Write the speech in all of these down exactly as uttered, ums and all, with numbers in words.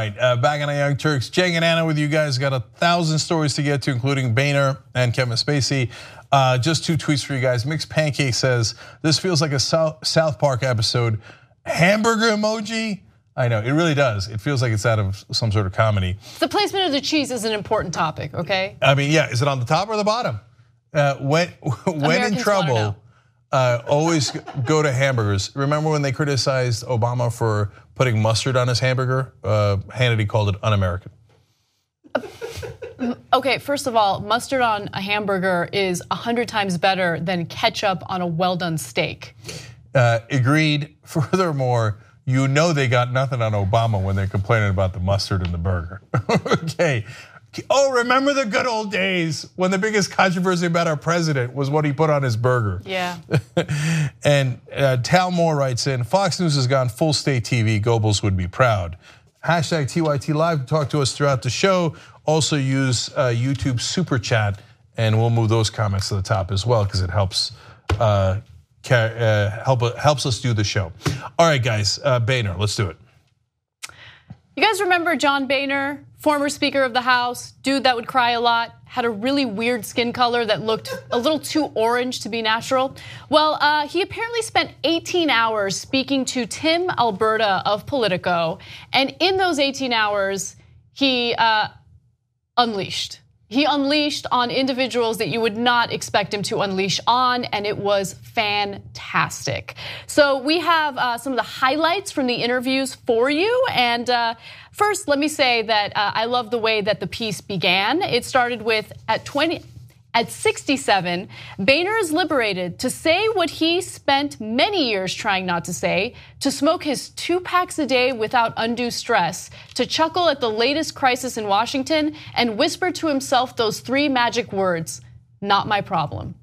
right, uh, back on the Young Turks. Jay and Anna with you guys. Got a thousand stories to get to, including Boehner and Kevin Spacey. Uh, just two tweets for you guys. Mixed Pancake says, this feels like a South Park episode. Hamburger emoji? I know, it really does. It feels like it's out of some sort of comedy. The placement of the cheese is an important topic, okay? I mean, yeah, is it on the top or the bottom? Uh, when when in trouble, uh, always go to hamburgers. Remember when they criticized Obama for putting mustard on his hamburger? Uh, Hannity called it un-American. Okay, first of all, mustard on a hamburger is a hundred times better than ketchup on a well-done steak. Uh, agreed. Furthermore, you know they got nothing on Obama when they're complaining about the mustard in the burger. Okay. Oh, remember the good old days when the biggest controversy about our president was what he put on his burger. Yeah. And uh, Tal Moore writes in, Fox News has gone full state T V, Goebbels would be proud. Hashtag T Y T Live, talk to us throughout the show. Also use uh, YouTube Super Chat, and we'll move those comments to the top as well because it helps uh, uh, help helps us do the show. All right, guys, uh, Boehner, let's do it. You guys remember John Boehner, former Speaker of the House, dude that would cry a lot, had a really weird skin color that looked a little too orange to be natural? Well, uh, he apparently spent eighteen hours speaking to Tim Alberta of Politico, and in those eighteen hours, he uh, unleashed. He unleashed on individuals that you would not expect him to unleash on, and it was fantastic. So we have uh, some of the highlights from the interviews for you. And uh, first, let me say that uh, I love the way that the piece began. It started with at twenty. At sixty-seven, Boehner is liberated to say what he spent many years trying not to say, to smoke his two packs a day without undue stress, to chuckle at the latest crisis in Washington, and whisper to himself those three magic words, not my problem.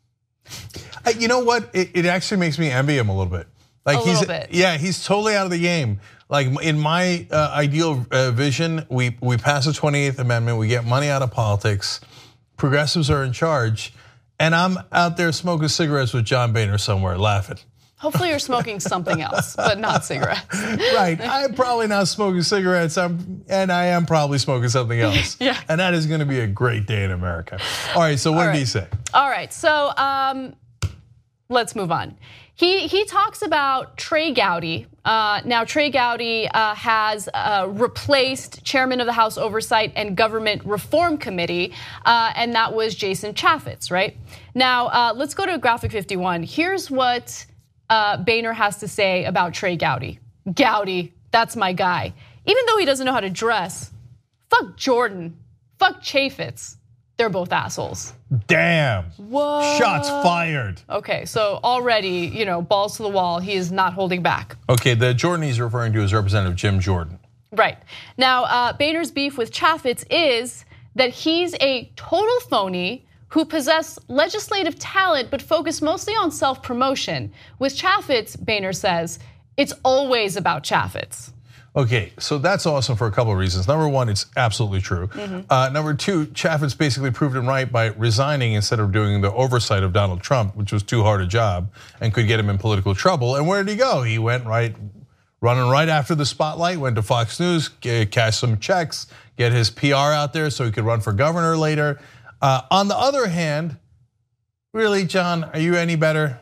You know what? It, it actually makes me envy him a little bit. Like a he's, little bit. Yeah, he's totally out of the game. Like in my uh, ideal uh, vision, we, we pass the twenty-eighth Amendment, we get money out of politics, progressives are in charge, and I'm out there smoking cigarettes with John Boehner somewhere laughing. Hopefully you're smoking something else, but not cigarettes. Right, I'm probably not smoking cigarettes, I'm, and I am probably smoking something else. Yeah. And that is gonna be a great day in America. All right, so what All did right. he say? All right, so um, let's move on. He he talks about Trey Gowdy. Uh, now Trey Gowdy uh, has uh, replaced Chairman of the House Oversight and Government Reform Committee, uh, and that was Jason Chaffetz, right? Now uh, let's go to graphic fifty-one. Here's what uh, Boehner has to say about Trey Gowdy. Gowdy, that's my guy. Even though he doesn't know how to dress, fuck Jordan, fuck Chaffetz. They're both assholes. Damn. What? Shots fired. Okay, so already, you know, balls to the wall. He is not holding back. Okay, the Jordan he's referring to is Representative Jim Jordan. Right. Now, uh, Boehner's beef with Chaffetz is that he's a total phony who possessed legislative talent but focused mostly on self-promotion. With Chaffetz, Boehner says, it's always about Chaffetz. Okay, so that's awesome for a couple of reasons. Number one, it's absolutely true. Mm-hmm. uh, number two, Chaffetz basically proved him right by resigning instead of doing the oversight of Donald Trump, which was too hard a job and could get him in political trouble. And where did he go? He went right, running right after the spotlight, went to Fox News, cashed some checks, get his P R out there so he could run for governor later. Uh, on the other hand, really, John, are you any better?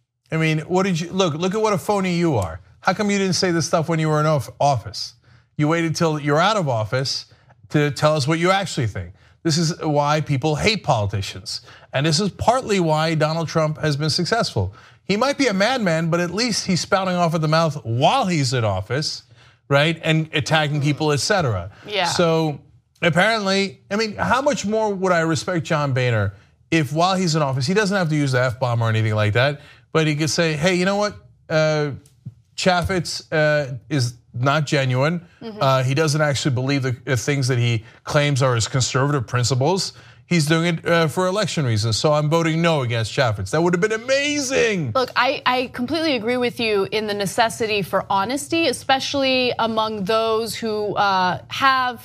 I mean, what did you, look, look at what a phony you are. How come you didn't say this stuff when you were in office? You waited till you're out of office to tell us what you actually think. This is why people hate politicians. And this is partly why Donald Trump has been successful. He might be a madman, but at least he's spouting off at the mouth while he's in office, right? And attacking people, et cetera. Yeah. So apparently, I mean, how much more would I respect John Boehner if while he's in office, he doesn't have to use the F-bomb or anything like that, but he could say, hey, you know what? Uh, Chaffetz uh, is not genuine. Mm-hmm. uh, he doesn't actually believe the things that he claims are his conservative principles. He's doing it uh, for election reasons. So I'm voting no against Chaffetz. That would have been amazing. Look, I, I completely agree with you in the necessity for honesty, especially among those who uh, have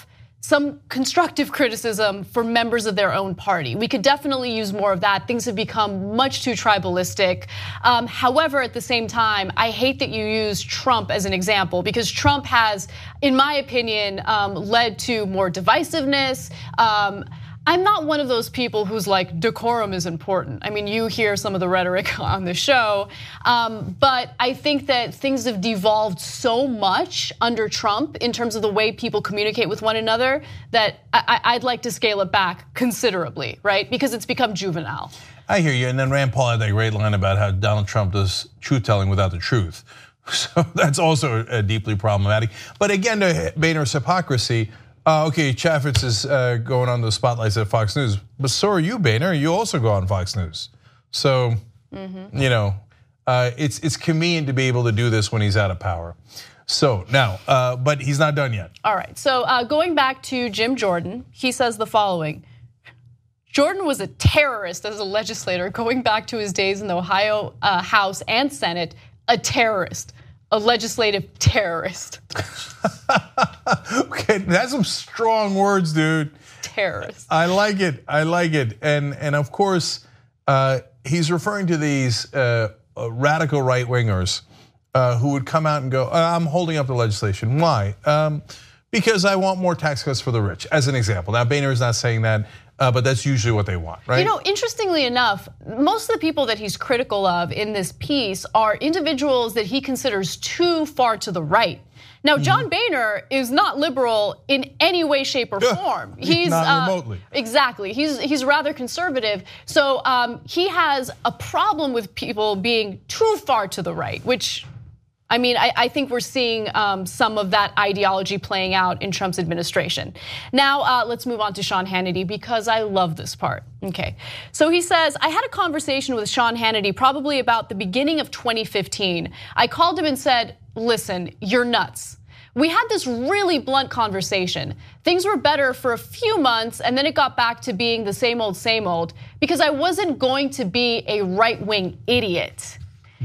some constructive criticism for members of their own party. We could definitely use more of that. Things have become much too tribalistic. Um, however, at the same time, I hate that you use Trump as an example, because Trump has, in my opinion, um, led to more divisiveness. Um, I'm not one of those people who's like, decorum is important. I mean, you hear some of the rhetoric on the show, um, but I think that things have devolved so much under Trump in terms of the way people communicate with one another that I, I'd like to scale it back considerably, right? Because it's become juvenile. I hear you, and then Rand Paul had that great line about how Donald Trump does truth-telling without the truth. So that's also deeply problematic. But again, to Boehner's hypocrisy, Uh, okay, Chaffetz is uh, going on the spotlights at Fox News, but so are you, Boehner. You also go on Fox News. So, mm-hmm. you know, uh, it's it's convenient to be able to do this when he's out of power. So now, uh, but he's not done yet. All right, so uh, going back to Jim Jordan, he says the following. Jordan was a terrorist as a legislator, going back to his days in the Ohio uh, House and Senate, a terrorist. A legislative terrorist. Okay, that's some strong words, dude. Terrorist. I like it. I like it. And and of course, uh, he's referring to these uh, radical right wingers uh, who would come out and go, "I'm holding up the legislation." Why? Um, because I want more tax cuts for the rich, as an example. Now, Boehner is not saying that. Uh, but that's usually what they want, right? You know, interestingly enough, most of the people that he's critical of in this piece are individuals that he considers too far to the right. Now, John mm-hmm. Boehner is not liberal in any way, shape, or form. He's not uh, remotely. Exactly. He's he's rather conservative. So um, he has a problem with people being too far to the right, which. I mean, I, I think we're seeing um, some of that ideology playing out in Trump's administration. Now, uh, let's move on to Sean Hannity, because I love this part. Okay, so he says, I had a conversation with Sean Hannity probably about the beginning of twenty fifteen. I called him and said, listen, you're nuts. We had this really blunt conversation. Things were better for a few months, and then it got back to being the same old, same old, because I wasn't going to be a right-wing idiot.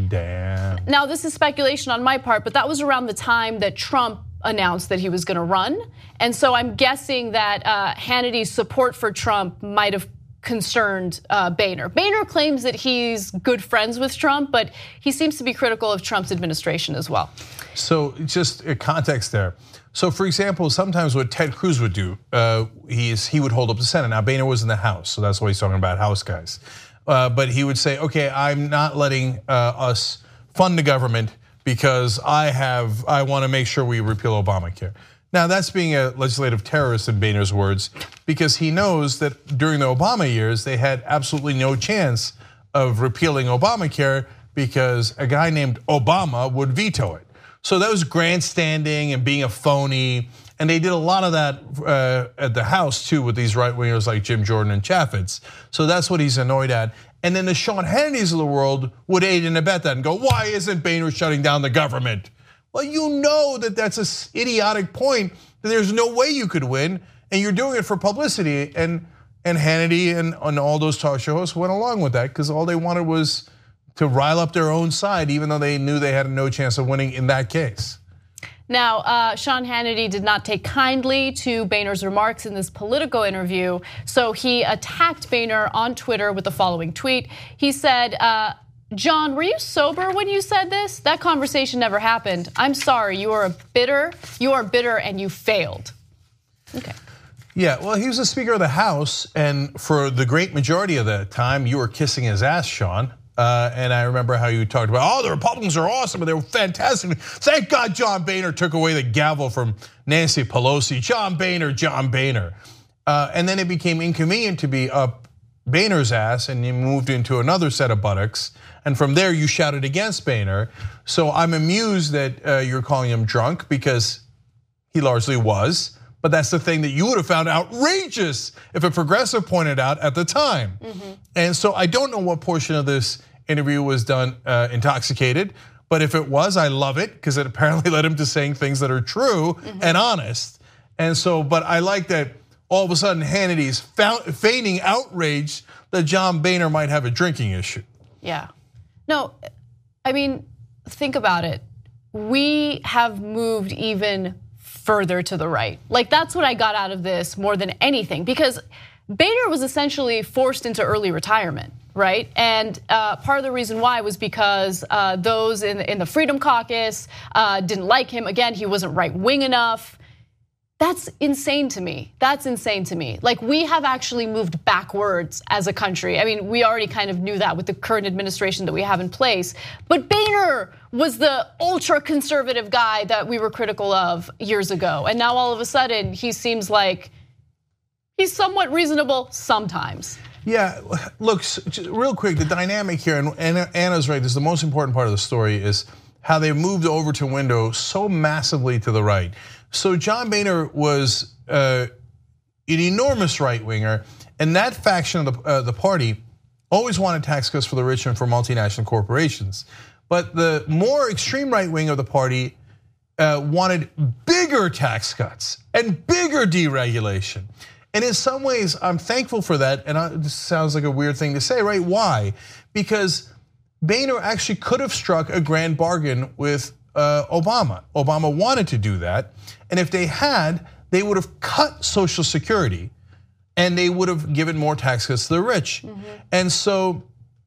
Damn. Now, this is speculation on my part, but that was around the time that Trump announced that he was going to run. And so I'm guessing that uh, Hannity's support for Trump might have concerned uh, Boehner. Boehner claims that he's good friends with Trump, but he seems to be critical of Trump's administration as well. So just a context there. So for example, sometimes what Ted Cruz would do, uh, he, is, he would hold up the Senate. Now, Boehner was in the House, so that's why he's talking about House guys. Uh, but he would say, okay, I'm not letting uh, us fund the government because I have, I want to make sure we repeal Obamacare. Now that's being a legislative terrorist in Boehner's words, because he knows that during the Obama years, they had absolutely no chance of repealing Obamacare because a guy named Obama would veto it. So that was grandstanding and being a phony. And they did a lot of that uh, at the House too with these right wingers like Jim Jordan and Chaffetz. So that's what he's annoyed at. And then the Sean Hannitys of the world would aid and abet that and go, why isn't Boehner shutting down the government? Well, you know that that's an idiotic point, that there's no way you could win, and you're doing it for publicity. And and Hannity and, and all those talk show hosts went along with that because all they wanted was to rile up their own side, even though they knew they had no chance of winning in that case. Now, uh, Sean Hannity did not take kindly to Boehner's remarks in this Politico interview, so he attacked Boehner on Twitter with the following tweet. He said, uh, John, were you sober when you said this? That conversation never happened. I'm sorry, you are a bitter, you are bitter and you failed. Okay. Yeah, well, he was the Speaker of the House, and for the great majority of the time, you were kissing his ass, Sean. Uh, and I remember how you talked about, oh, the Republicans are awesome, and they were fantastic. Thank God John Boehner took away the gavel from Nancy Pelosi. John Boehner, John Boehner. Uh, and then it became inconvenient to be up Boehner's ass, and you moved into another set of buttocks. And from there, you shouted against Boehner. So I'm amused that uh, you're calling him drunk, because he largely was. But that's the thing that you would have found outrageous if a progressive pointed out at the time. Mm-hmm. And so I don't know what portion of this interview was done uh, intoxicated, but if it was, I love it, because it apparently led him to saying things that are true mm-hmm. and honest. And so, but I like that all of a sudden Hannity's feigning outrage that John Boehner might have a drinking issue. Yeah. No, I mean, think about it. We have moved even further to the right. Like, that's what I got out of this more than anything, because Boehner was essentially forced into early retirement, right? And uh, part of the reason why was because uh, those in, in the Freedom Caucus uh, didn't like him. Again, he wasn't right-wing enough. That's insane to me. That's insane to me. Like, we have actually moved backwards as a country. I mean, we already kind of knew that with the current administration that we have in place. But Boehner was the ultra-conservative guy that we were critical of years ago. And now all of a sudden, he seems like he's somewhat reasonable sometimes. Yeah, look, real quick, the dynamic here, and Anna's right, this is the most important part of the story, is how they moved the Overton window so massively to the right. So John Boehner was uh, an enormous right-winger, and that faction of the, uh, the party always wanted tax cuts for the rich and for multinational corporations. But the more extreme right wing of the party uh, wanted bigger tax cuts and bigger deregulation. And in some ways, I'm thankful for that, and I, this sounds like a weird thing to say, right? Why? Because Boehner actually could have struck a grand bargain with uh, Obama. Obama wanted to do that, and if they had, they would have cut Social Security, and they would have given more tax cuts to the rich. Mm-hmm. And so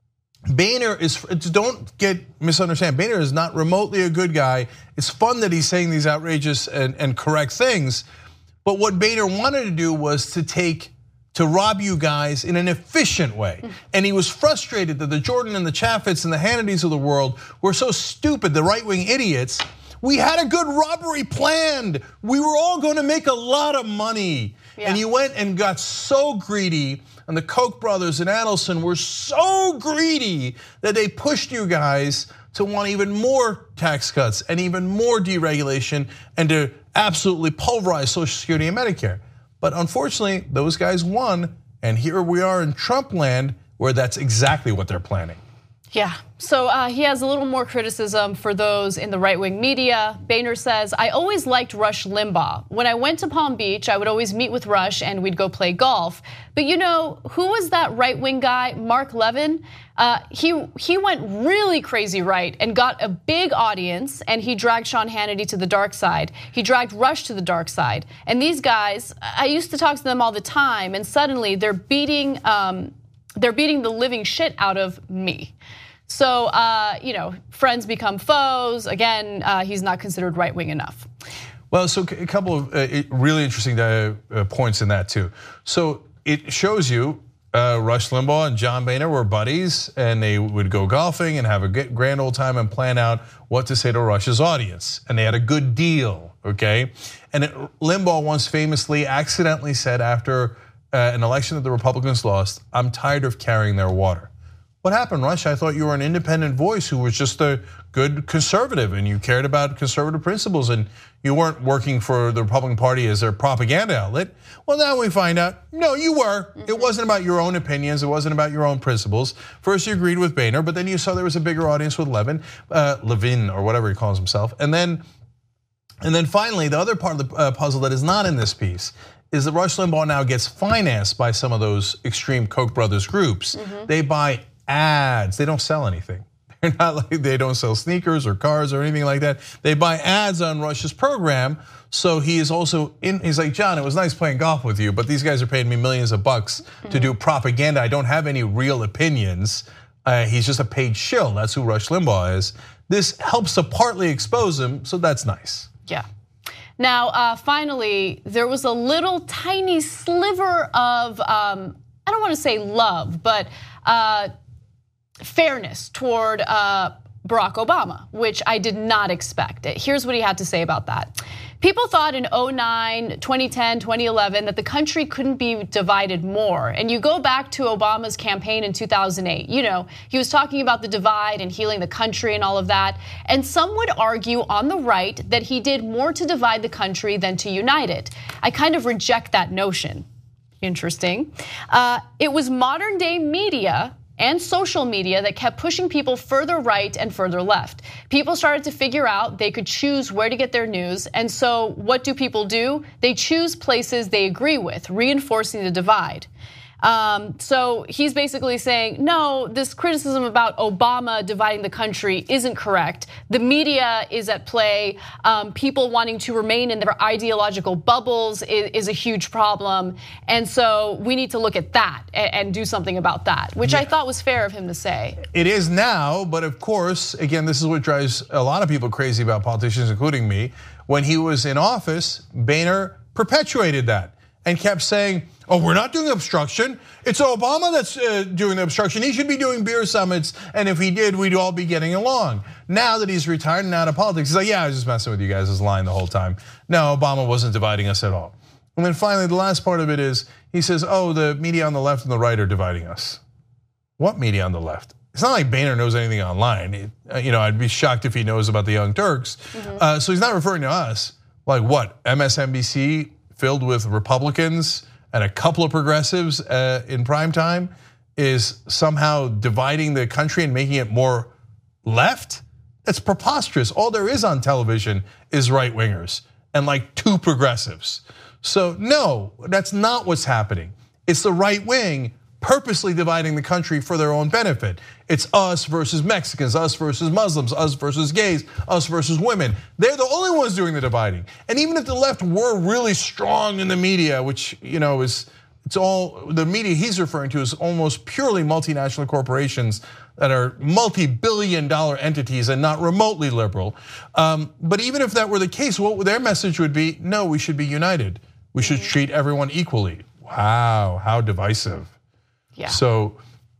Boehner is, don't get misunderstand, Boehner is not remotely a good guy. It's fun that he's saying these outrageous and, and correct things, but what Boehner wanted to do was to take, to rob you guys in an efficient way. And he was frustrated that the Jordan and the Chaffetz and the Hannitys of the world were so stupid, the right-wing idiots. We had a good robbery planned. We were all gonna make a lot of money. Yeah. And you went and got so greedy, and the Koch brothers and Adelson were so greedy that they pushed you guys to want even more tax cuts and even more deregulation and to absolutely pulverize Social Security and Medicare. But unfortunately, those guys won, and here we are in Trump land where that's exactly what they're planning. Yeah, so uh, he has a little more criticism for those in the right-wing media. Boehner says, I always liked Rush Limbaugh. When I went to Palm Beach, I would always meet with Rush and we'd go play golf. But you know, who was that right-wing guy, Mark Levin? Uh, he, he went really crazy right and got a big audience, and he dragged Sean Hannity to the dark side. He dragged Rush to the dark side. And these guys, I used to talk to them all the time, and suddenly they're beating, um, they're beating the living shit out of me. So, uh, you know, friends become foes. Again, uh, he's not considered right-wing enough. Well, so a couple of uh, really interesting uh, points in that too. So it shows you uh, Rush Limbaugh and John Boehner were buddies, and they would go golfing and have a grand old time and plan out what to say to Rush's audience. And they had a good deal, okay? And it, Limbaugh once famously accidentally said after uh, an election that the Republicans lost, I'm tired of carrying their water. What happened, Rush? I thought you were an independent voice who was just a good conservative and you cared about conservative principles and you weren't working for the Republican Party as their propaganda outlet. Well, now we find out, no, you were. Mm-hmm. It wasn't about your own opinions. It wasn't about your own principles. First you agreed with Boehner, but then you saw there was a bigger audience with Levin, uh, Levin or whatever he calls himself. And then, and then finally, the other part of the puzzle that is not in this piece is that Rush Limbaugh now gets financed by some of those extreme Koch brothers groups. Mm-hmm. They buy ads, they don't sell anything. They're not like, they don't sell sneakers or cars or anything like that. They buy ads on Rush's program. So he is also in, he's like, John, it was nice playing golf with you, but these guys are paying me millions of bucks mm-hmm. to do propaganda. I don't have any real opinions. Uh, he's just a paid shill. That's who Rush Limbaugh is. This helps to partly expose him, so that's nice. Yeah. Now, uh, finally, there was a little tiny sliver of, um, I don't want to say love, but uh, fairness toward uh, Barack Obama, which I did not expect. Here's what he had to say about that. People thought in oh nine, twenty ten, twenty eleven that the country couldn't be divided more. And you go back to Obama's campaign in two thousand eight. You know, he was talking about the divide and healing the country and all of that. And some would argue on the right that he did more to divide the country than to unite it. I kind of reject that notion. Interesting. Uh, it was modern day media and social media that kept pushing people further right and further left. People started to figure out they could choose where to get their news, and so what do people do? They choose places they agree with, reinforcing the divide. Um, so he's basically saying, no, this criticism about Obama dividing the country isn't correct. The media is at play. Um, people wanting to remain in their ideological bubbles is, is a huge problem. And so we need to look at that and, and do something about that, which yeah. I thought was fair of him to say. It is now, but of course, again, this is what drives a lot of people crazy about politicians, including me. When he was in office, Boehner perpetuated that and kept saying, oh, we're not doing obstruction. It's Obama that's doing the obstruction. He should be doing beer summits, and if he did, we'd all be getting along. Now that he's retired and out of politics, he's like, yeah, I was just messing with you guys. I was lying the whole time. No, Obama wasn't dividing us at all. And then finally, the last part of it is, he says, oh, the media on the left and the right are dividing us. What media on the left? It's not like Boehner knows anything online. It, you know, I'd be shocked if he knows about the Young Turks. Mm-hmm. uh, so he's not referring to us. Like what, M S N B C filled with Republicans and a couple of progressives uh, in prime time is somehow dividing the country and making it more left? That's preposterous. All there is on television is right wingers and like two progressives. So no, that's not what's happening. It's the right wing purposely dividing the country for their own benefit. It's us versus Mexicans, us versus Muslims, us versus gays, us versus women. They're the only ones doing the dividing. And even if the left were really strong in the media, which you know is, it's all, the media he's referring to is almost purely multinational corporations that are multi-billion dollar entities and not remotely liberal. Um, but even if that were the case, what their message would be, no, we should be united. We should treat everyone equally. Wow, how divisive. Yeah. So,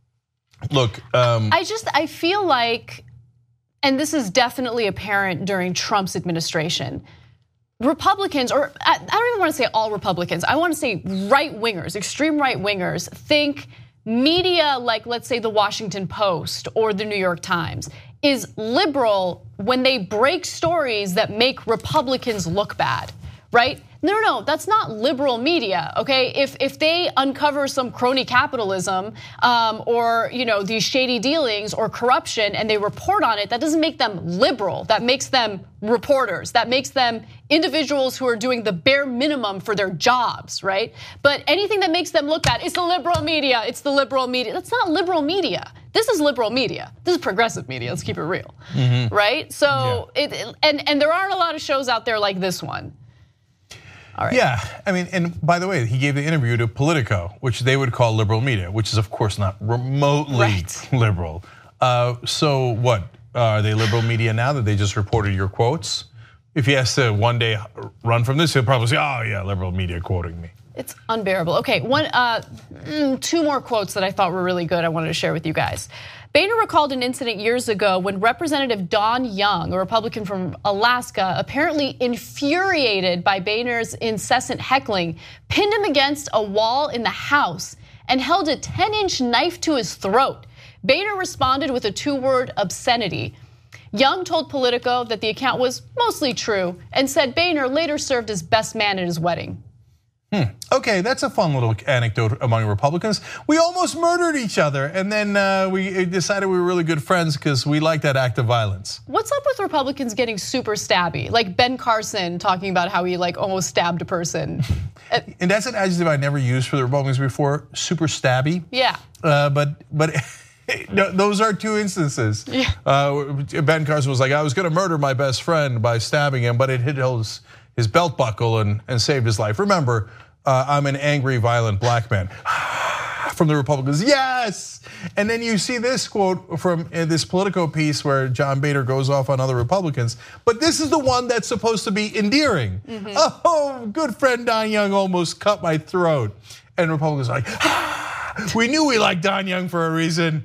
look. Um, I just, I feel like, and this is definitely apparent during Trump's administration, Republicans, or I don't even want to say all Republicans, I want to say right wingers, extreme right wingers, think media like, let's say, the Washington Post or the New York Times is liberal when they break stories that make Republicans look bad, right? No, no, no, that's not liberal media, okay? If if they uncover some crony capitalism um, or you know these shady dealings or corruption and they report on it, that doesn't make them liberal. That makes them reporters. That makes them individuals who are doing the bare minimum for their jobs, right? But anything that makes them look bad, it's the liberal media. It's the liberal media. That's not liberal media. This is liberal media. This is progressive media. Let's keep it real, mm-hmm. right? So yeah. it and and there aren't a lot of shows out there like this one. All right. Yeah, I mean, and by the way, he gave the interview to Politico, which they would call liberal media, which is of course not remotely right. liberal. Uh, so what, uh, are they liberal media now that they just reported your quotes? If he has to one day run from this, he'll probably say, oh yeah, liberal media quoting me. It's unbearable. Okay, one, uh, two more quotes that I thought were really good I wanted to share with you guys. Boehner recalled an incident years ago when Representative Don Young, a Republican from Alaska, apparently infuriated by Boehner's incessant heckling, pinned him against a wall in the House and held a ten inch knife to his throat. Boehner responded with a two-word obscenity. Young told Politico that the account was mostly true and said Boehner later served as best man at his wedding. Hmm. Okay, that's a fun little anecdote among Republicans. We almost murdered each other, and then uh, we decided we were really good friends because we like that act of violence. What's up with Republicans getting super stabby? Like Ben Carson talking about how he like almost stabbed a person. And that's an adjective I never used for the Republicans before, super stabby. Yeah. Uh, but but those are two instances. Yeah. Uh, Ben Carson was like, I was going to murder my best friend by stabbing him, but it hit his his belt buckle and, and saved his life. Remember, uh, I'm an angry, violent black man. From the Republicans, yes! And then you see this quote from this Politico piece where John Boehner goes off on other Republicans, but this is the one that's supposed to be endearing. Mm-hmm. Oh, good friend Don Young almost cut my throat. And Republicans are like, ah, we knew we liked Don Young for a reason.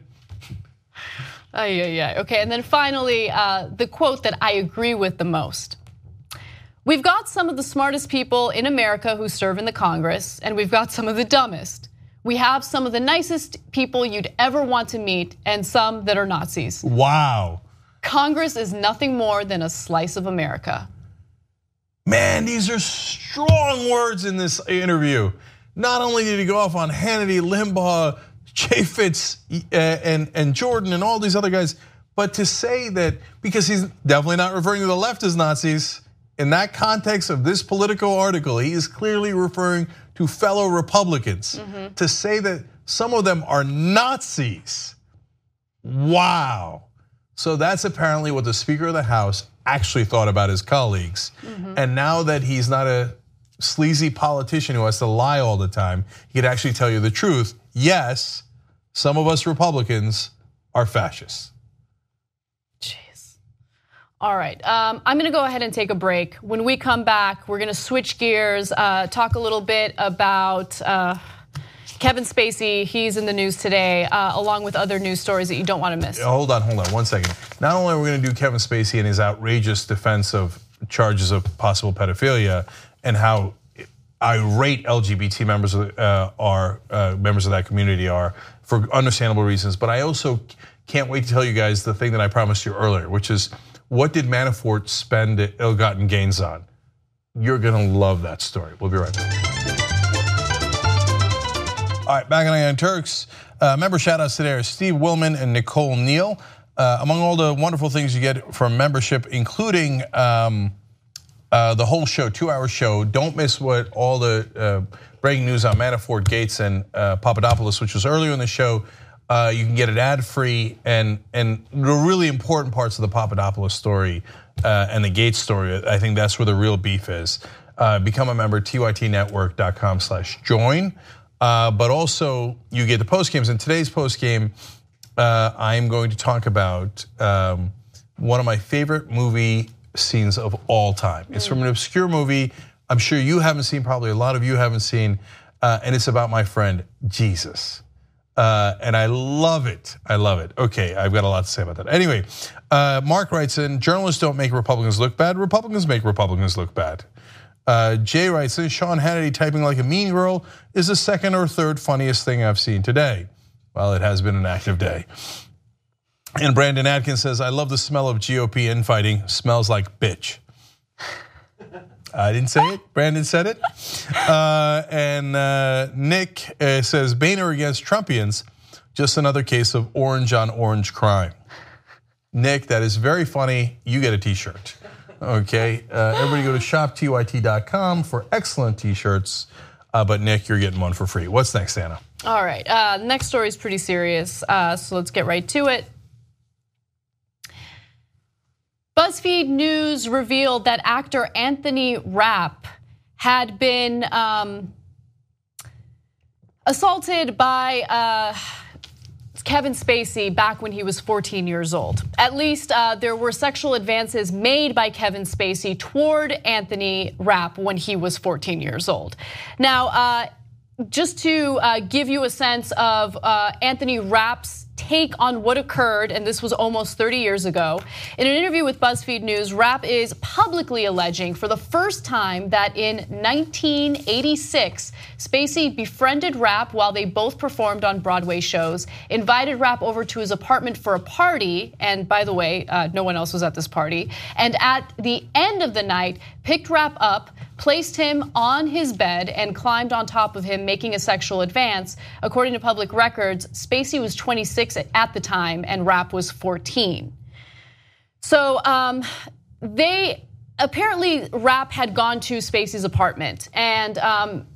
Oh, yeah, yeah, okay, and then finally, uh, the quote that I agree with the most. We've got some of the smartest people in America who serve in the Congress, and we've got some of the dumbest. We have some of the nicest people you'd ever want to meet, and some that are Nazis. Wow. Congress is nothing more than a slice of America. Man, these are strong words in this interview. Not only did he go off on Hannity, Limbaugh, Chaffetz, and, and Jordan, and all these other guys, but to say that, because he's definitely not referring to the left as Nazis, in that context of this Politico article, he is clearly referring to fellow Republicans. Mm-hmm. To say that some of them are Nazis, wow. So that's apparently what the Speaker of the House actually thought about his colleagues. Mm-hmm. And now that he's not a sleazy politician who has to lie all the time, he could actually tell you the truth. Yes, some of us Republicans are fascists. Jeez. All right, um, I'm gonna go ahead and take a break. When we come back, we're gonna switch gears, uh, talk a little bit about uh, Kevin Spacey. He's in the news today, uh, along with other news stories that you don't wanna miss. Hold on, hold on, one second. Not only are we gonna do Kevin Spacey and his outrageous defense of charges of possible pedophilia and how irate L G B T members uh, are, uh, members of that community are for understandable reasons, but I also can't wait to tell you guys the thing that I promised you earlier, which is what did Manafort spend ill-gotten gains on? You're gonna love that story. We'll be right back. All right, back on Young Turks. Uh, member shout-outs today are Steve Willman and Nicole Neal. Uh, among all the wonderful things you get from membership, including um, uh, the whole show, two-hour show. Don't miss what all the uh, breaking news on Manafort, Gates, and uh, Papadopoulos, which was earlier in the show. Uh, you can get it ad-free, and and the really important parts of the Papadopoulos story uh, and the Gates story. I think that's where the real beef is. Uh, become a member, T Y T network dot com slash join. Uh, but also, you get the post games. In today's post game, uh, I'm going to talk about um, one of my favorite movie scenes of all time. Mm. It's from an obscure movie. I'm sure you haven't seen. Probably a lot of you haven't seen, uh, and it's about my friend Jesus. Uh, and I love it. I love it. Okay, I've got a lot to say about that. Anyway, uh, Mark writes in: journalists don't make Republicans look bad. Republicans make Republicans look bad. Uh, Jay writes in: Sean Hannity typing like a mean girl is the second or third funniest thing I've seen today. Well, it has been an active day. And Brandon Atkins says: I love the smell of G O P infighting. Smells like bitch. I didn't say it. Brandon said it. Uh, and uh, Nick uh, says, Boehner against Trumpians, just another case of orange on orange crime. Nick, that is very funny. You get a t-shirt. Okay, uh, everybody go to shop T Y T dot com for excellent t-shirts. Uh, but Nick, you're getting one for free. What's next, Anna? All right, uh, next story is pretty serious, uh, so let's get right to it. BuzzFeed News revealed that actor Anthony Rapp had been um, assaulted by uh, Kevin Spacey back when he was fourteen years old. At least uh, there were sexual advances made by Kevin Spacey toward Anthony Rapp when he was fourteen years old. Now, uh, just to uh, give you a sense of uh, Anthony Rapp's take on what occurred, and this was almost thirty years ago. In an interview with BuzzFeed News, Rapp is publicly alleging for the first time that in nineteen eighty-six, Spacey befriended Rapp while they both performed on Broadway shows, invited Rapp over to his apartment for a party, and by the way, uh, no one else was at this party, and at the end of the night, picked Rapp up, placed him on his bed and climbed on top of him, making a sexual advance. According to public records, Spacey was twenty-six at the time and Rapp was fourteen. So um, they, apparently Rapp had gone to Spacey's apartment, and um,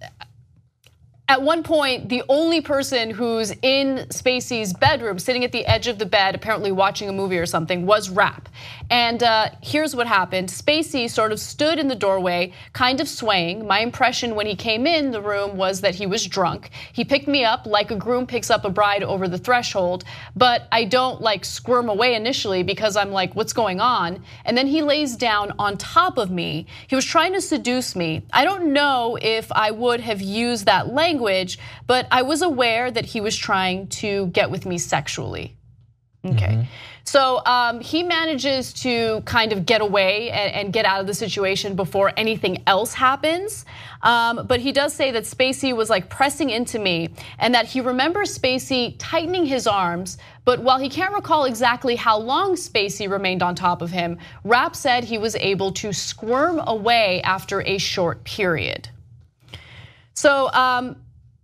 at one point, the only person who's in Spacey's bedroom, sitting at the edge of the bed, apparently watching a movie or something, was Rapp. And uh, here's what happened. Spacey sort of stood in the doorway, kind of swaying. My impression when he came in the room was that he was drunk. He picked me up like a groom picks up a bride over the threshold, but I don't like squirm away initially because I'm like, what's going on? And then he lays down on top of me. He was trying to seduce me. I don't know if I would have used that language, but I was aware that he was trying to get with me sexually. Okay. Mm-hmm. So um, he manages to kind of get away and, and get out of the situation before anything else happens. Um, but he does say that Spacey was like pressing into me and that he remembers Spacey tightening his arms. But while he can't recall exactly how long Spacey remained on top of him, Rapp said he was able to squirm away after a short period. So um,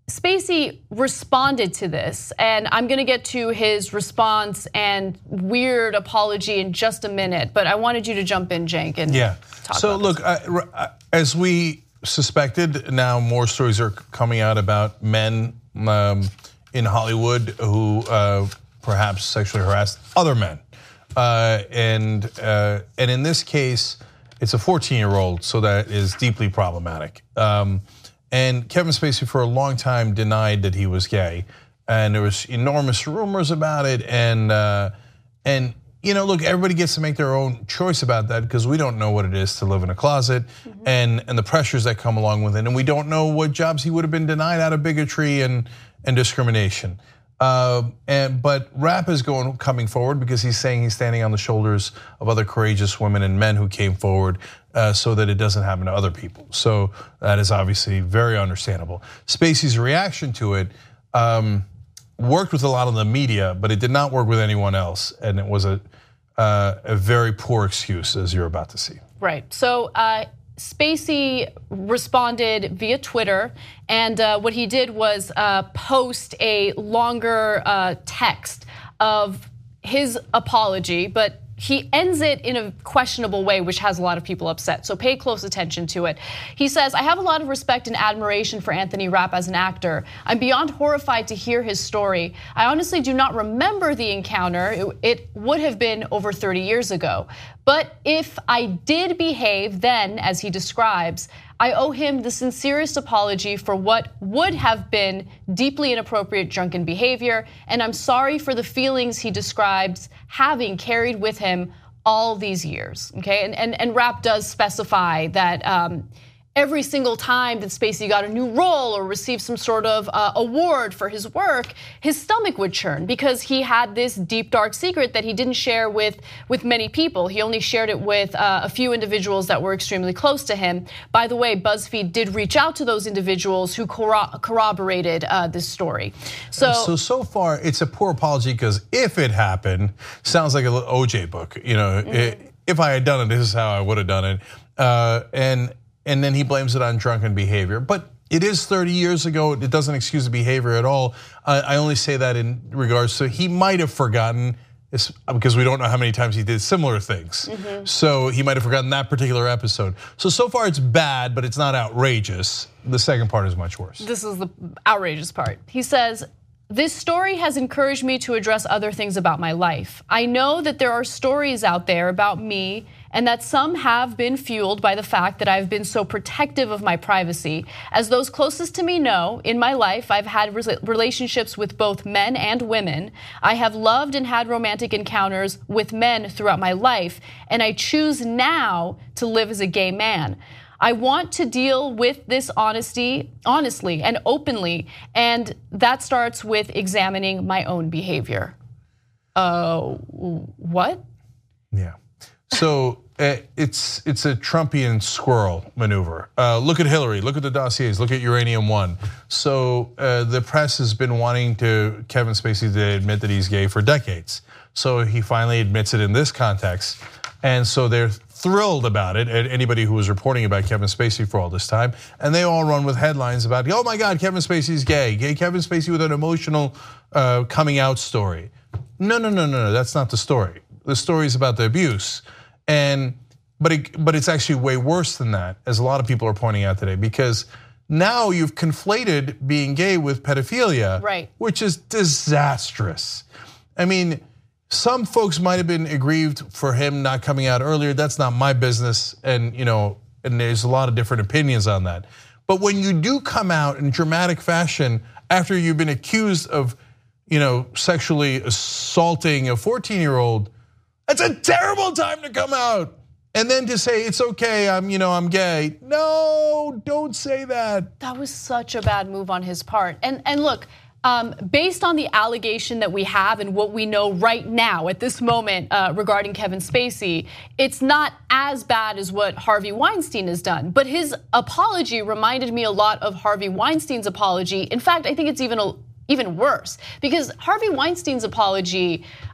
Spacey responded to this, and I'm gonna get to his response and weird apology in just a minute, but I wanted you to jump in, Cenk, and yeah. talk so about look, this. I, as we suspected, now more stories are coming out about men um, in Hollywood who uh, perhaps sexually harassed other men. Uh, and uh, and in this case, it's a fourteen-year-old, so that is deeply problematic. Um, and Kevin Spacey for a long time denied that he was gay, and there was enormous rumors about it. And uh, and you know, look, everybody gets to make their own choice about that because we don't know what it is to live in a closet, mm-hmm. and and the pressures that come along with it, and we don't know what jobs he would have been denied out of bigotry and and discrimination. Uh, and but Rapp is going coming forward because he's saying he's standing on the shoulders of other courageous women and men who came forward, uh, so that it doesn't happen to other people. So that is obviously very understandable. Spacey's reaction to it um, worked with a lot of the media, but it did not work with anyone else, and it was a uh, a very poor excuse, as you're about to see. Right. So. Uh Spacey responded via Twitter, and uh, what he did was uh, post a longer uh, text of his apology, but he ends it in a questionable way, which has a lot of people upset. So pay close attention to it. He says, I have a lot of respect and admiration for Anthony Rapp as an actor. I'm beyond horrified to hear his story. I honestly do not remember the encounter. It, it would have been over thirty years ago. But if I did behave then, as he describes, I owe him the sincerest apology for what would have been deeply inappropriate drunken behavior, and I'm sorry for the feelings he describes having carried with him all these years. Okay, and and, and Rapp does specify that um, every single time that Spacey got a new role or received some sort of uh, award for his work, his stomach would churn because he had this deep, dark secret that he didn't share with, with many people. He only shared it with uh, a few individuals that were extremely close to him. By the way, BuzzFeed did reach out to those individuals who corro- corroborated uh, this story. So, so, so far, it's a poor apology because if it happened, sounds like an O J book. You know, mm-hmm. if I had done it, this is how I would have done it. Uh, and And then he blames it on drunken behavior. But it is thirty years ago. It doesn't excuse the behavior at all. I only say that in regards to he might have forgotten, because we don't know how many times he did similar things. Mm-hmm. So he might have forgotten that particular episode. So, so far it's bad, but it's not outrageous. The second part is much worse. This is the outrageous part. He says, this story has encouraged me to address other things about my life. I know that there are stories out there about me and that some have been fueled by the fact that I've been so protective of my privacy. As those closest to me know, in my life, I've had relationships with both men and women. I have loved and had romantic encounters with men throughout my life, and I choose now to live as a gay man. I want to deal with this honesty, honestly and openly, and that starts with examining my own behavior. Uh, what? Yeah. So uh, it's it's a Trumpian squirrel maneuver. Uh, look at Hillary. Look at the dossiers. Look at Uranium One. So uh, the press has been wanting to Kevin Spacey to admit that he's gay for decades. So he finally admits it in this context, and so they're thrilled about it. And anybody who was reporting about Kevin Spacey for all this time, and they all run with headlines about, oh my God, Kevin Spacey's gay. Gay Kevin Spacey with an emotional uh, coming out story. No, no, no, no, no. That's not the story. The story is about the abuse. And but it, but it's actually way worse than that, as a lot of people are pointing out today, because now you've conflated being gay with pedophilia, right, which is disastrous. I mean, some folks might have been aggrieved for him not coming out earlier. That's not my business, and you know, and there's a lot of different opinions on that. But when you do come out in dramatic fashion after you've been accused of, you know, sexually assaulting a fourteen-year-old, it's a terrible time to come out. And then to say it's okay, I'm, you know, I'm gay. No, don't say that. That was such a bad move on his part. And and look, um, based on the allegation that we have and what we know right now at this moment uh, regarding Kevin Spacey, it's not as bad as what Harvey Weinstein has done. But his apology reminded me a lot of Harvey Weinstein's apology. In fact, I think it's even a Even worse, because Harvey Weinstein's apology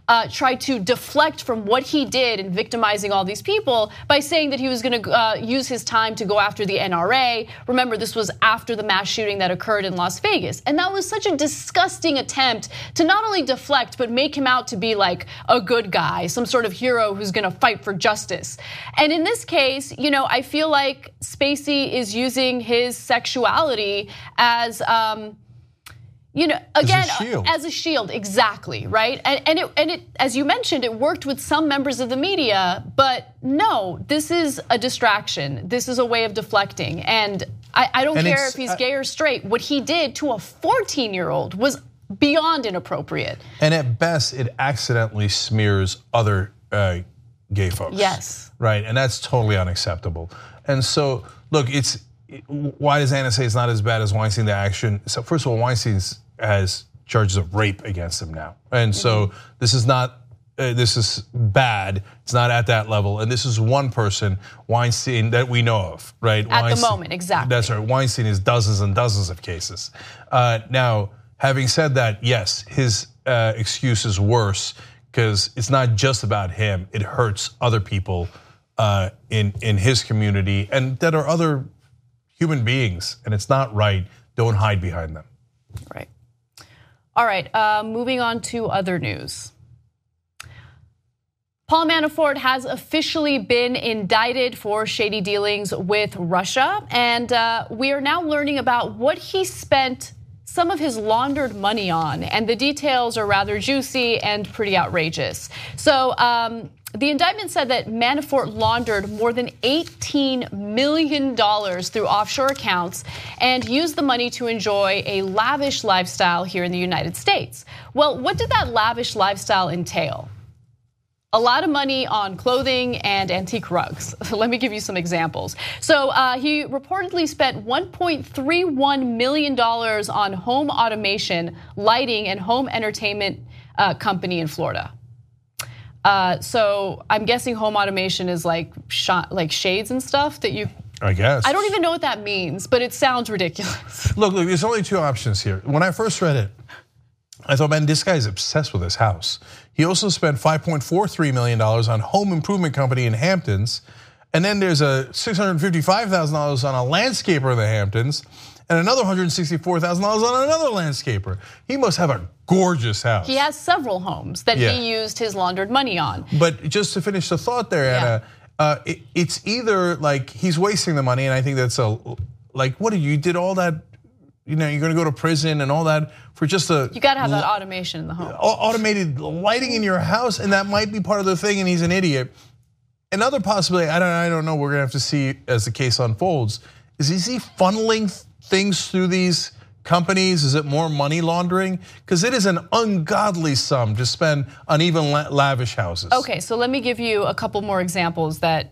uh, tried to deflect from what he did in victimizing all these people by saying that he was going to uh, use his time to go after the N R A. Remember, this was after the mass shooting that occurred in Las Vegas. And that was such a disgusting attempt to not only deflect, but make him out to be like a good guy, some sort of hero who's going to fight for justice. And in this case, you know, I feel like Spacey is using his sexuality as, um, you know, again, as a shield, as a shield exactly, right? And, and, it, and it, as you mentioned, it worked with some members of the media, but no, this is a distraction. This is a way of deflecting. And I, I don't and care if he's gay or straight. What he did to a fourteen-year-old was beyond inappropriate. And at best, it accidentally smears other uh, gay folks. Yes. Right, and that's totally unacceptable. And so, look, it's why does Anna say it's not as bad as Weinstein, the action? So first of all, Weinstein has charges of rape against him now. And so mm-hmm. this is not, uh, this is bad. It's not at that level. And this is one person, Weinstein, that we know of, right? At Weinstein, the moment, exactly. That's right, Weinstein is dozens and dozens of cases. Uh, now, having said that, yes, his uh, excuse is worse because it's not just about him. It hurts other people uh, in, in his community and that are other human beings, and it's not right. Don't hide behind them. Right. All right, uh, moving on to other news. Paul Manafort has officially been indicted for shady dealings with Russia, and uh, we are now learning about what he spent some of his laundered money on, and the details are rather juicy and pretty outrageous. So um, the indictment said that Manafort laundered more than eighteen million dollars through offshore accounts and used the money to enjoy a lavish lifestyle here in the United States. Well, what did that lavish lifestyle entail? A lot of money on clothing and antique rugs. Let me give you some examples. So uh, he reportedly spent one point three one million dollars on home automation, lighting, and home entertainment uh, company in Florida. Uh, so I'm guessing home automation is like sh like shades and stuff that you. I guess. I don't even know what that means, but it sounds ridiculous. Look, look, there's only two options here. When I first read it, I thought, man, this guy's obsessed with his house. He also spent five point four three million dollars on home improvement company in Hamptons. And then there's a six hundred fifty-five thousand dollars on a landscaper in the Hamptons and another one hundred sixty-four thousand dollars on another landscaper. He must have a gorgeous house. He has several homes that yeah. he used his laundered money on. But just to finish the thought there, Anna, yeah. uh, it, it's either like he's wasting the money, and I think that's a, like, what did you did all that, you know, you're gonna go to prison and all that for just a- You gotta have that automation in the home. Automated lighting in your house, and that might be part of the thing, and he's an idiot. Another possibility, I don't, I don't know, we're gonna have to see as the case unfolds, is is he funneling things through these companies? Is it more money laundering? Because it is an ungodly sum to spend on even lavish houses. Okay, so let me give you a couple more examples that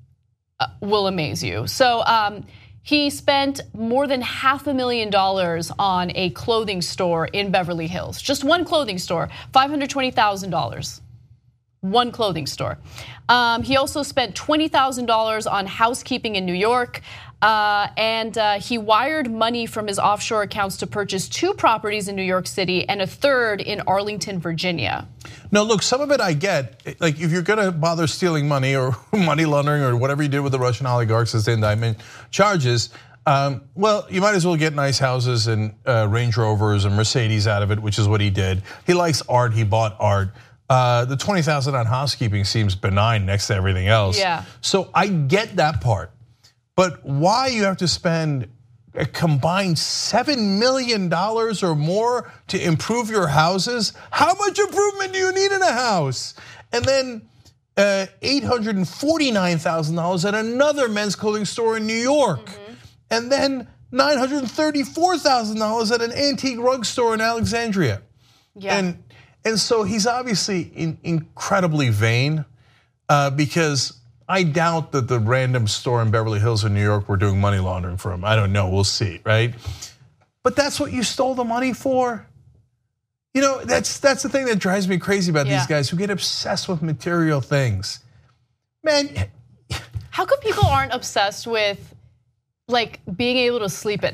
will amaze you. So um, he spent more than half a million dollars on a clothing store in Beverly Hills. Just one clothing store, five hundred twenty thousand dollars. One clothing store. Um, he also spent twenty thousand dollars on housekeeping in New York. Uh, and uh, he wired money from his offshore accounts to purchase two properties in New York City and a third in Arlington, Virginia. No, look, some of it I get. Like, if you're gonna bother stealing money or money laundering or whatever you did with the Russian oligarchs as the indictment charges, um, well, you might as well get nice houses and uh, Range Rovers and Mercedes out of it, which is what he did. He likes art, he bought art. Uh, the twenty thousand on housekeeping seems benign next to everything else. Yeah. So I get that part. But why you have to spend a combined seven million dollars or more to improve your houses? How much improvement do you need in a house? And then uh, eight hundred forty-nine thousand dollars at another men's clothing store in New York. Mm-hmm. And then nine hundred thirty-four thousand dollars at an antique rug store in Alexandria. Yeah. And, and so he's obviously in, incredibly vain uh, because I doubt that the random store in Beverly Hills in New York were doing money laundering for him. I don't know, we'll see, right? But that's what you stole the money for? You know, that's that's the thing that drives me crazy about yeah. these guys who get obsessed with material things. Man. How come people aren't obsessed with like being able to sleep at night?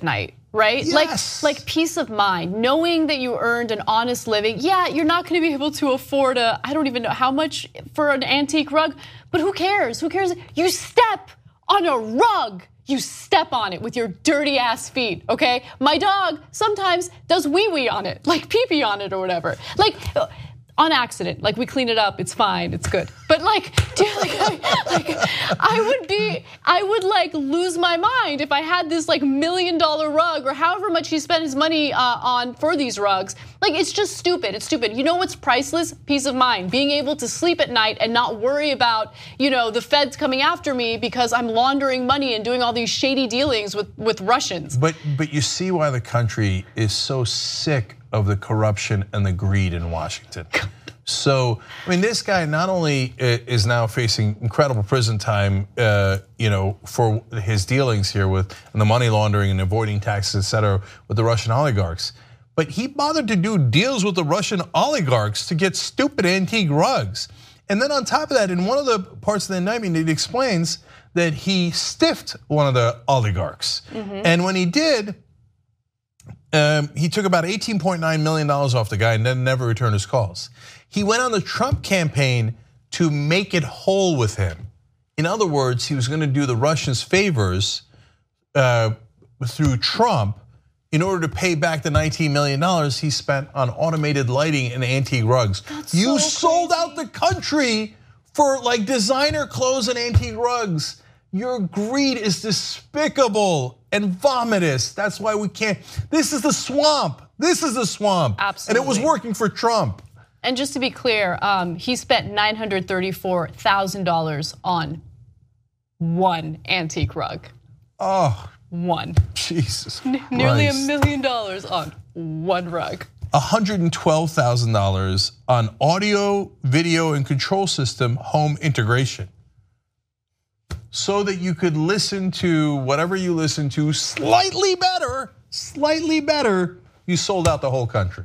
right? Yes. Like, like peace of mind, knowing that you earned an honest living. Yeah, you're not going to be able to afford a, I don't even know how much for an antique rug, but who cares? Who cares? You step on a rug. You step on it with your dirty ass feet, okay? My dog sometimes does wee wee on it, like pee pee on it or whatever. Like, on accident, like we clean it up, it's fine, it's good. But like, dude, like, I, like, I would be, I would like lose my mind if I had this like million dollar rug or however much he spent his money uh, on for these rugs. Like, it's just stupid, it's stupid. You know what's priceless? Peace of mind, being able to sleep at night and not worry about, you know, the feds coming after me because I'm laundering money and doing all these shady dealings with, with Russians. But, but you see why the country is so sick of the corruption and the greed in Washington. So, I mean, this guy not only is now facing incredible prison time, uh, you know, for his dealings here with and the money laundering and avoiding taxes, et cetera, with the Russian oligarchs, but he bothered to do deals with the Russian oligarchs to get stupid antique rugs. And then on top of that, in one of the parts of the indictment, it explains that he stiffed one of the oligarchs. Mm-hmm. And when he did, Um, he took about eighteen point nine million dollars off the guy and then never returned his calls. He went on the Trump campaign to make it whole with him. In other words, he was going to do the Russians favors uh, through Trump in order to pay back the nineteen million dollars he spent on automated lighting and antique rugs. That's you so sold crazy. out the country for like designer clothes and antique rugs. Your greed is despicable and vomitous. That's why we can't. This is the swamp. This is the swamp. Absolutely. And it was working for Trump. And just to be clear, um, he spent nine hundred thirty-four thousand dollars on one antique rug. Oh, one. Jesus. Nearly a Christ. million dollars on one rug. one hundred twelve thousand dollars on audio, video, and control system home integration, so that you could listen to whatever you listen to slightly better, slightly better. You sold out the whole country.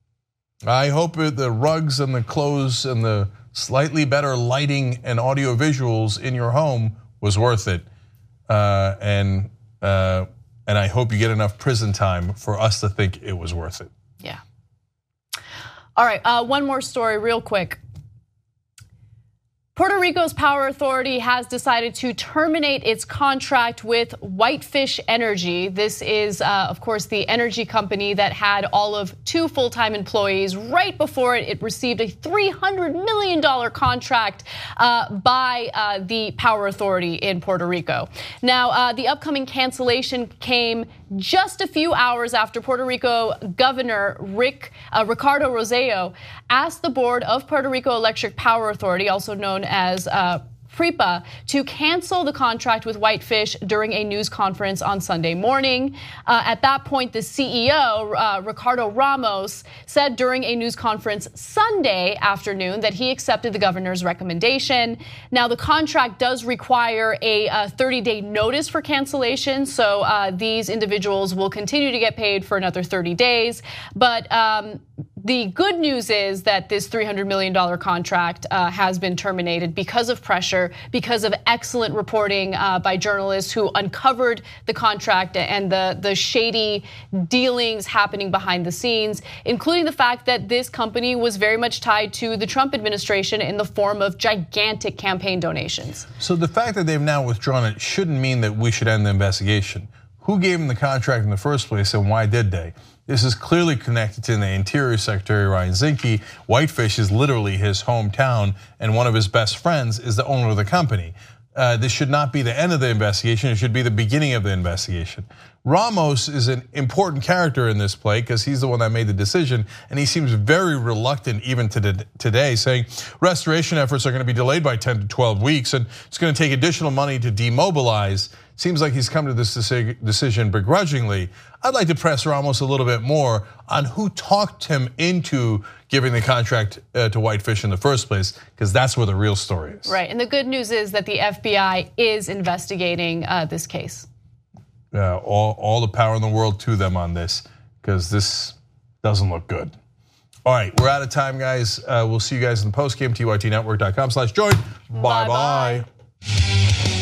I hope the rugs and the clothes and the slightly better lighting and audio visuals in your home was worth it. Uh, and uh, and I hope you get enough prison time for us to think it was worth it. Yeah. All right, uh, one more story real quick. Puerto Rico's power authority has decided to terminate its contract with Whitefish Energy. This is, uh, of course, the energy company that had all of two full-time employees. Right before it, it received a three hundred million dollars contract uh, by uh, the power authority in Puerto Rico. Now, uh, the upcoming cancellation came just a few hours after Puerto Rico Governor Rick uh, Ricardo Rosselló asked the board of Puerto Rico Electric Power Authority, also known as uh, PREPA, to cancel the contract with Whitefish during a news conference on Sunday morning. Uh, at that point, the C E O, uh, Ricardo Ramos, said during a news conference Sunday afternoon that he accepted the governor's recommendation. Now, the contract does require a thirty-day notice for cancellation, so uh, these individuals will continue to get paid for another thirty days. But um, the good news is that this three hundred million dollars contract uh, has been terminated because of pressure, because of excellent reporting uh, by journalists who uncovered the contract and the, the shady dealings happening behind the scenes, including the fact that this company was very much tied to the Trump administration in the form of gigantic campaign donations. So the fact that they've now withdrawn it shouldn't mean that we should end the investigation. Who gave them the contract in the first place and why did they? This is clearly connected to the Interior Secretary, Ryan Zinke. Whitefish is literally his hometown, and one of his best friends is the owner of the company. Uh, this should not be the end of the investigation, it should be the beginning of the investigation. Ramos is an important character in this play because he's the one that made the decision, and he seems very reluctant even to today, saying restoration efforts are gonna be delayed by ten to twelve weeks, and it's gonna take additional money to demobilize. Seems like he's come to this decision begrudgingly. I'd like to press Ramos a little bit more on who talked him into giving the contract to Whitefish in the first place, because that's where the real story is. Right, and the good news is that the F B I is investigating uh, this case. Uh, all, all the power in the world to them on this, because this doesn't look good. All right, we're out of time, guys. Uh, we'll see you guys in the postgame, T Y T network dot com slash join. Bye-bye.